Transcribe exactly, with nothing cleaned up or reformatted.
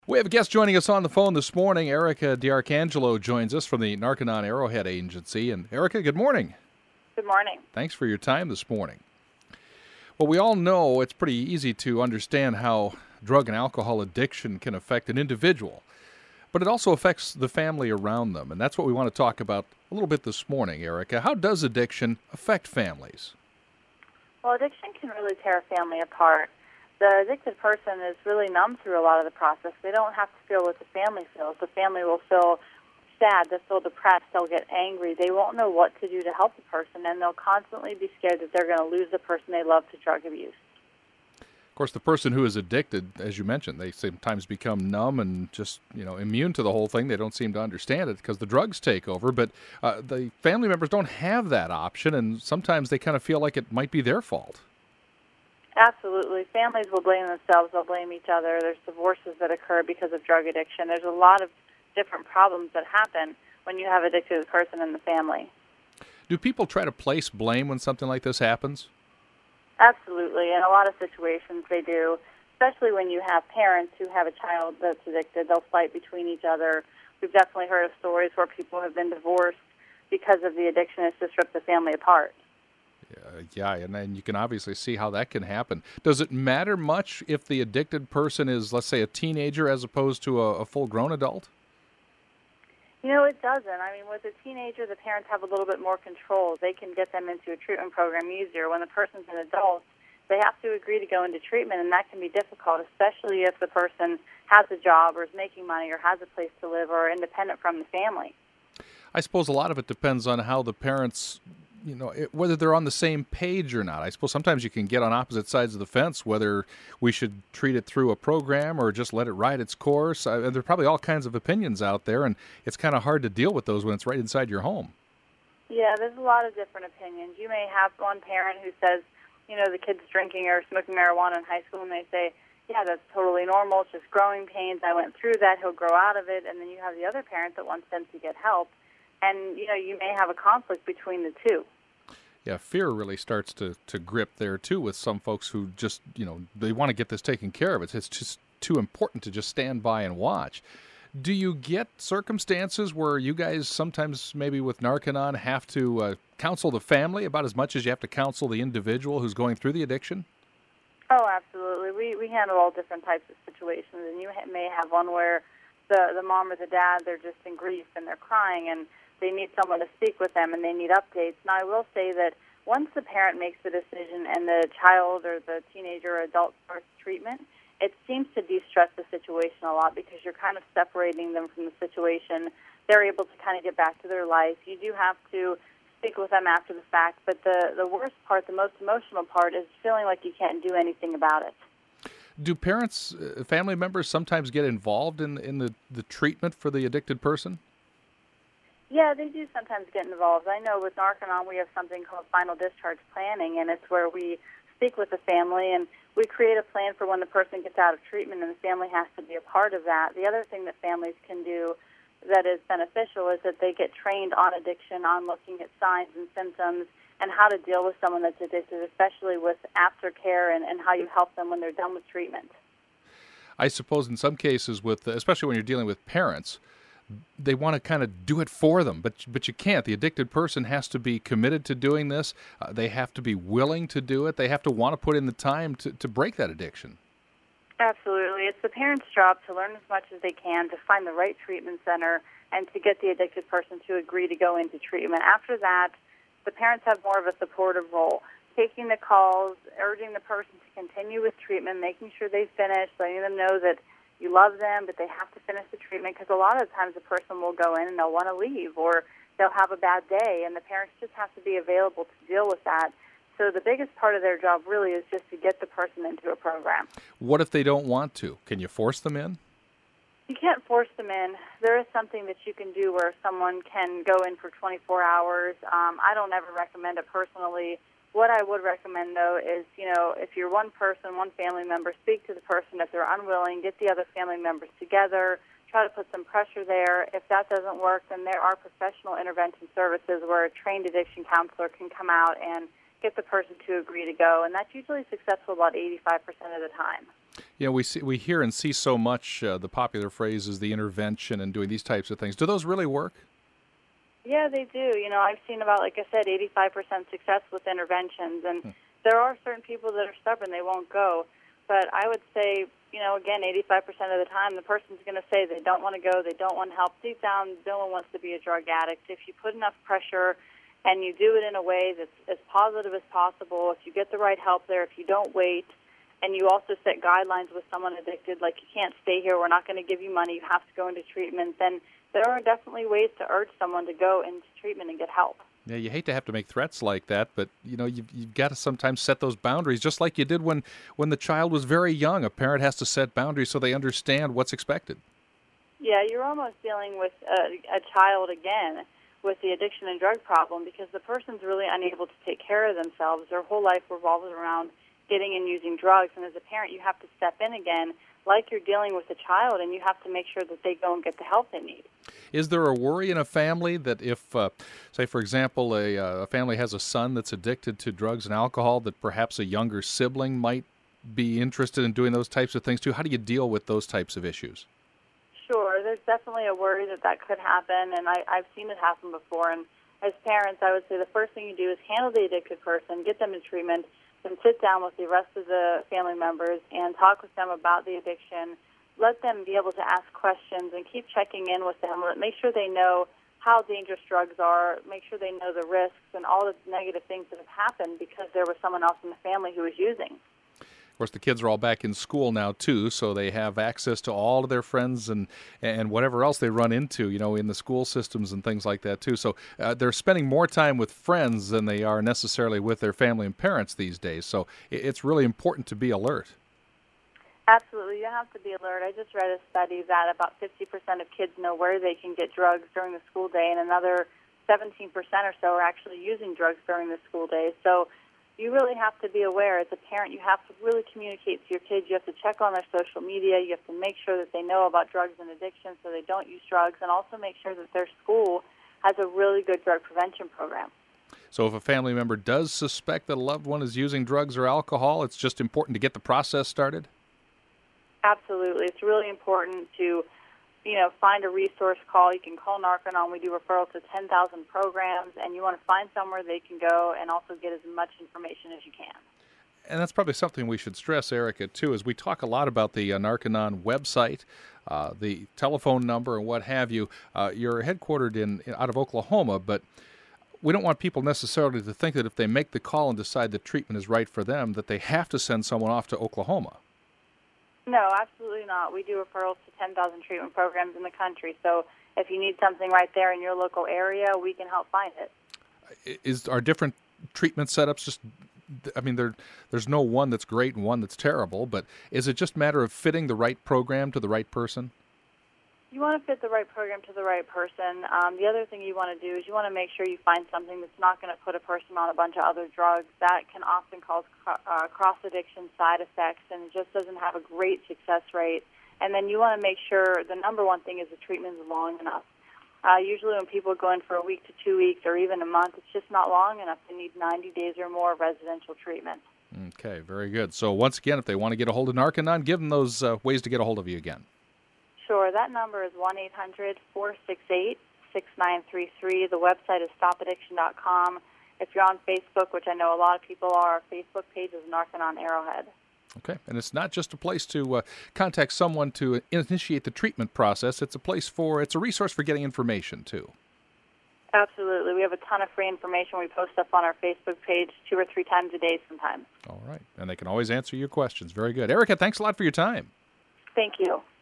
We have a guest joining us on the phone this morning. Erica D'Arcangelo joins us from the Narconon Arrowhead Agency. And Erica, good morning. Good morning. Thanks for your time this morning. Well, we all know it's pretty easy to understand how drug and alcohol addiction can affect an individual, but it also affects the family around them. And that's what we want to talk about a little bit this morning, Erica. How does addiction affect families? Well, addiction can really tear a family apart. The addicted person is really numb through a lot of the process. They don't have to feel what the family feels. The family will feel sad, they'll feel depressed, they'll get angry. They won't know what to do to help the person, and they'll constantly be scared that they're going to lose the person they love to drug abuse. Of course, the person who is addicted, as you mentioned, they sometimes become numb and just, you know, immune to the whole thing. They don't seem to understand it because the drugs take over. But uh, the family members don't have that option, and sometimes they kind of feel like it might be their fault. Absolutely. Families will blame themselves. They'll blame each other. There's divorces that occur because of drug addiction. There's a lot of different problems that happen when you have an addicted person in the family. Do people try to place blame when something like this happens? Absolutely. In a lot of situations they do, especially when you have parents who have a child that's addicted. They'll fight between each other. We've definitely heard of stories where people have been divorced because of the addiction. It's just ripped the family apart. Uh, yeah, and then you can obviously see how that can happen. Does it matter much if the addicted person is, let's say, a teenager as opposed to a, a full-grown adult? You know, it doesn't. I mean, with a teenager, the parents have a little bit more control. They can get them into a treatment program easier. When the person's an adult, they have to agree to go into treatment, and that can be difficult, especially if the person has a job or is making money or has a place to live or are independent from the family. I suppose a lot of it depends on how the parents, you know, it, whether they're on the same page or not. I suppose sometimes you can get on opposite sides of the fence, whether we should treat it through a program or just let it ride its course. I, there are probably all kinds of opinions out there, and it's kind of hard to deal with those when it's right inside your home. Yeah, there's a lot of different opinions. You may have one parent who says, you know, the kid's drinking or smoking marijuana in high school, and they say, yeah, that's totally normal. It's just growing pains. I went through that. He'll grow out of it. And then you have the other parent that wants them to get help. And, you know, you may have a conflict between the two. Yeah, fear really starts to, to grip there, too, with some folks who just, you know, they want to get this taken care of. It's, it's just too important to just stand by and watch. Do you get circumstances where you guys sometimes, maybe with Narconon, have to uh, counsel the family about as much as you have to counsel the individual who's going through the addiction? Oh, absolutely. We we handle all different types of situations, and you ha- may have one where the, the mom or the dad, they're just in grief and they're crying, and they need someone to speak with them, and they need updates. Now, I will say that once the parent makes the decision and the child or the teenager or adult starts treatment, it seems to de-stress the situation a lot because you're kind of separating them from the situation. They're able to kind of get back to their life. You do have to speak with them after the fact, but the, the worst part, the most emotional part, is feeling like you can't do anything about it. Do parents, uh, family members sometimes get involved in, in the, the treatment for the addicted person? Yeah, they do sometimes get involved. I know with Narconon we have something called final discharge planning, and it's where we speak with the family and we create a plan for when the person gets out of treatment, and the family has to be a part of that. The other thing that families can do that is beneficial is that they get trained on addiction, on looking at signs and symptoms, and how to deal with someone that's addicted, especially with aftercare and, and how you help them when they're done with treatment. I suppose in some cases, with especially when you're dealing with parents, they want to kind of do it for them, but but you can't. The addicted person has to be committed to doing this. Uh, they have to be willing to do it. They have to want to put in the time to, to break that addiction. Absolutely. It's the parents' job to learn as much as they can, to find the right treatment center, and to get the addicted person to agree to go into treatment. After that, the parents have more of a supportive role, taking the calls, urging the person to continue with treatment, making sure they finish, letting them know that you love them, but they have to finish the treatment, because a lot of times the person will go in and they'll want to leave, or they'll have a bad day, and the parents just have to be available to deal with that. So the biggest part of their job really is just to get the person into a program. What if they don't want to? Can you force them in? You can't force them in. There is something that you can do where someone can go in for twenty-four hours. Um, I don't ever recommend it personally. What I would recommend, though, is, you know, if you're one person, one family member, speak to the person. If they're unwilling, get the other family members together, try to put some pressure there. If that doesn't work, then there are professional intervention services where a trained addiction counselor can come out and get the person to agree to go, and that's usually successful about eighty-five percent of the time. You know, we see, we hear and see so much. Uh, the popular phrase is the intervention and doing these types of things. Do those really work? Yeah, they do. You know, I've seen about, like I said, eighty-five percent success with interventions, and Hmm. there are certain people that are stubborn; they won't go. But I would say, you know, again, eighty-five percent of the time, the person's going to say they don't want to go, they don't want help. Deep down, no one wants to be a drug addict. If you put enough pressure and you do it in a way that's as positive as possible, if you get the right help there, if you don't wait, and you also set guidelines with someone addicted, like you can't stay here, we're not going to give you money, you have to go into treatment, then there are definitely ways to urge someone to go into treatment and get help. Yeah, you hate to have to make threats like that, but you know you've, you've got to sometimes set those boundaries, just like you did when, when the child was very young. A parent has to set boundaries so they understand what's expected. Yeah, you're almost dealing with a, a child again with the addiction and drug problem because the person's really unable to take care of themselves. Their whole life revolves around getting and using drugs, and as a parent, you have to step in again like you're dealing with a child, and you have to make sure that they go and get the help they need. Is there a worry in a family that if, uh, say, for example, a, uh, a family has a son that's addicted to drugs and alcohol, that perhaps a younger sibling might be interested in doing those types of things too? How do you deal with those types of issues? Sure, there's definitely a worry that that could happen, and I, I've seen it happen before. And as parents, I would say the first thing you do is handle the addicted person, get them in treatment, then sit down with the rest of the family members and talk with them about the addiction. Let them be able to ask questions and keep checking in with them. Make sure they know how dangerous drugs are. Make sure they know the risks and all the negative things that have happened because there was someone else in the family who was using. Of course, the kids are all back in school now, too, so they have access to all of their friends and, and whatever else they run into, you know, in the school systems and things like that, too. So uh, they're spending more time with friends than they are necessarily with their family and parents these days. So it's really important to be alert. Absolutely. You have to be alert. I just read a study that about fifty percent of kids know where they can get drugs during the school day, and another seventeen percent or so are actually using drugs during the school day. So you really have to be aware. As a parent, you have to really communicate to your kids. You have to check on their social media. You have to make sure that they know about drugs and addiction so they don't use drugs, and also make sure that their school has a really good drug prevention program. So if a family member does suspect that a loved one is using drugs or alcohol, it's just important to get the process started? Absolutely. It's really important to, you know, find a resource call. You can call Narconon. We do referrals to ten thousand programs, and you want to find somewhere they can go and also get as much information as you can. And that's probably something we should stress, Erica, too, as we talk a lot about the uh, Narconon website, uh, the telephone number, and what have you. Uh, you're headquartered in, in out of Oklahoma, but we don't want people necessarily to think that if they make the call and decide that treatment is right for them, that they have to send someone off to Oklahoma. No, absolutely not. We do referrals to ten thousand treatment programs in the country. So if you need something right there in your local area, we can help find it. Is Are different treatment setups just, I mean, there, there's no one that's great and one that's terrible, but is it just a matter of fitting the right program to the right person? You want to fit the right program to the right person. Um, the other thing you want to do is you want to make sure you find something that's not going to put a person on a bunch of other drugs. That can often cause uh, cross-addiction side effects, and it just doesn't have a great success rate. And then you want to make sure the number one thing is the treatment is long enough. Uh, usually when people go in for a week to two weeks or even a month, it's just not long enough. They need ninety days or more of residential treatment. Okay, very good. So once again, if they want to get a hold of Narconon, give them those uh, ways to get a hold of you again. Sure. That number is one eight hundred four six eight six nine three three. The website is stop addiction dot com. If you're on Facebook, which I know a lot of people are, our Facebook page is Narconon Arrowhead. Okay, and it's not just a place to uh, contact someone to initiate the treatment process. It's a place for, it's a resource for getting information, too. Absolutely. We have a ton of free information. We post stuff on our Facebook page two or three times a day sometimes. All right, and they can always answer your questions. Very good. Erica, thanks a lot for your time. Thank you.